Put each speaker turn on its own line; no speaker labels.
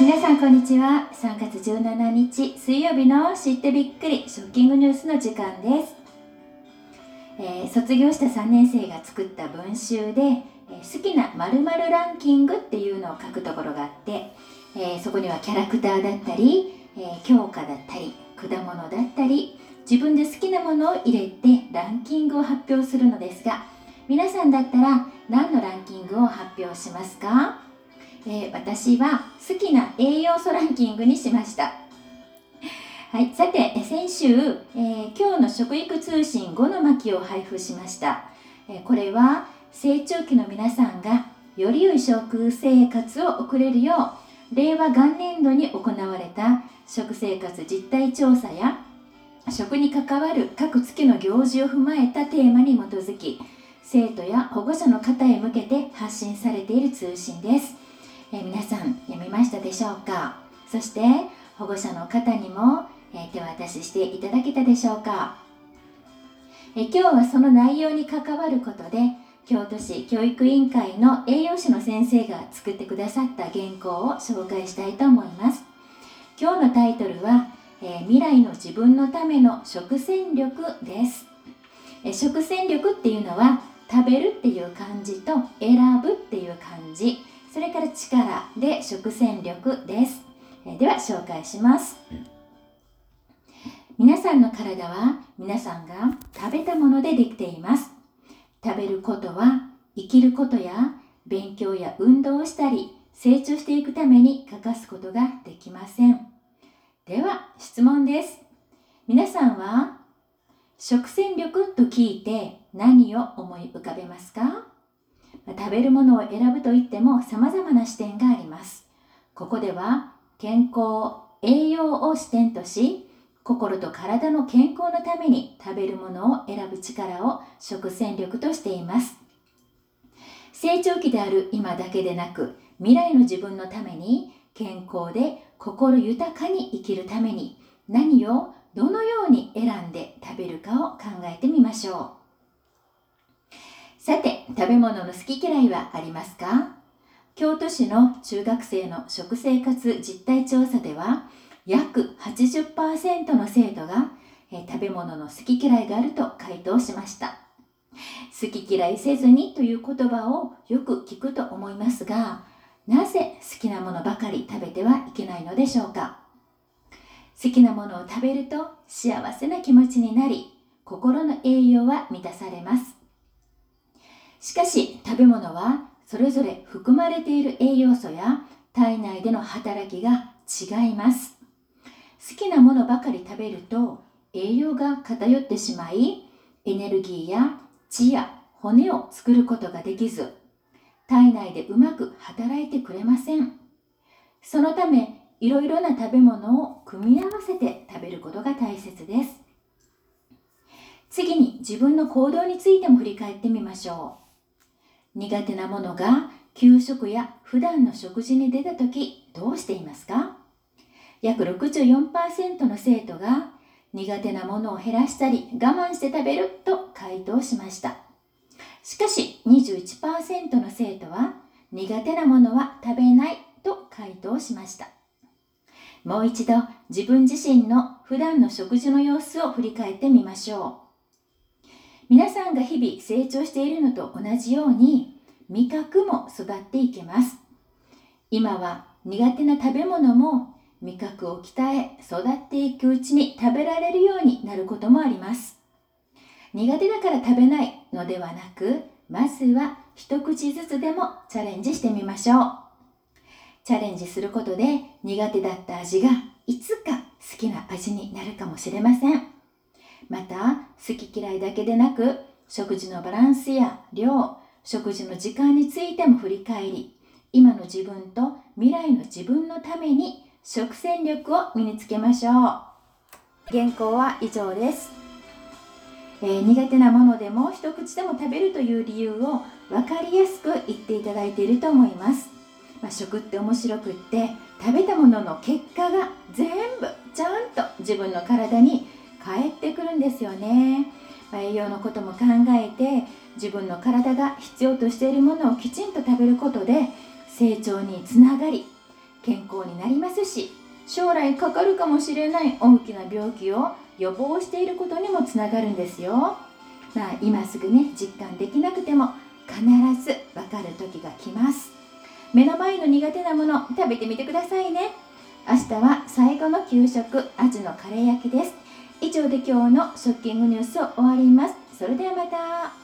皆さんこんにちは。3月17日水曜日の知ってびっくりショッキングニュースの時間です。卒業した3年生が作った文集で、好きな〇〇ランキングっていうのを書くところがあって、そこにはキャラクターだったり、教科だったり果物だったり自分で好きなものを入れてランキングを発表するのですが、皆さんだったら何のランキングを発表しますか？私は好きな栄養素ランキングにしました。はい、さて先週、今日の食育通信5の巻を配布しました。これは成長期の皆さんがより良い食生活を送れるよう令和元年度に行われた食生活実態調査や食に関わる各月の行事を踏まえたテーマに基づき、生徒や保護者の方へ向けて発信されている通信です。皆さん読みましたでしょうか？そして保護者の方にも、手渡ししていただけたでしょうか？今日はその内容に関わることで京都市教育委員会の栄養士の先生が作ってくださった原稿を紹介したいと思います。今日のタイトルは、未来の自分のための食戦力です。食戦力っていうのは食べるっていう漢字と選ぶっていう漢字、それから力で食戦力です。では紹介します。皆さんの体は皆さんが食べたものでできています。食べることは生きることや勉強や運動をしたり成長していくために欠かすことができません。では質問です。皆さんは食戦力と聞いて何を思い浮かべますか？食べるものを選ぶといっても様々な視点があります。ここでは健康、栄養を視点とし、心と体の健康のために食べるものを選ぶ力を食戦力としています。成長期である今だけでなく、未来の自分のために健康で心豊かに生きるために何をどのように選んで食べるかを考えてみましょう。さて、食べ物の好き嫌いはありますか？京都市の中学生の食生活実態調査では約 80% の生徒が食べ物の好き嫌いがあると回答しました。好き嫌いせずにという言葉をよく聞くと思いますが、なぜ好きなものばかり食べてはいけないのでしょうか？好きなものを食べると幸せな気持ちになり、心の栄養は満たされます。しかし食べ物はそれぞれ含まれている栄養素や体内での働きが違います。好きなものばかり食べると栄養が偏ってしまい、エネルギーや血や骨を作ることができず、体内でうまく働いてくれません。そのためいろいろな食べ物を組み合わせて食べることが大切です。次に自分の行動についても振り返ってみましょう。苦手なものが給食や普段の食事に出たときどうしていますか？約 64% の生徒が苦手なものを減らしたり我慢して食べると回答しました。しかし 21% の生徒は苦手なものは食べないと回答しました。もう一度自分自身の普段の食事の様子を振り返ってみましょう。皆さんが日々成長しているのと同じように味覚も育っていきます。今は苦手な食べ物も味覚を鍛え育っていくうちに食べられるようになることもあります。苦手だから食べないのではなく、まずは一口ずつでもチャレンジしてみましょう。チャレンジすることで苦手だった味がいつか好きな味になるかもしれません。また好き嫌いだけでなく食事のバランスや量、食事の時間についても振り返り、今の自分と未来の自分のために食戦力を身につけましょう。原稿は以上です。苦手なものでも一口でも食べるという理由を分かりやすく言っていただいていると思います。食って面白くって食べたものの結果が全部ちゃんと自分の体に返ってくるんですよね。栄養のことも考えて自分の体が必要としているものをきちんと食べることで成長につながり、 健康になりますし、将来かかるかもしれない大きな病気を予防していることにもつながるんですよ。今すぐね、実感できなくても必ずわかる時が来ます。目の前の苦手なもの食べてみてくださいね。明日は最後の給食、アジのカレー焼きです。以上で今日のショッキングニュースを終わります。それではまた。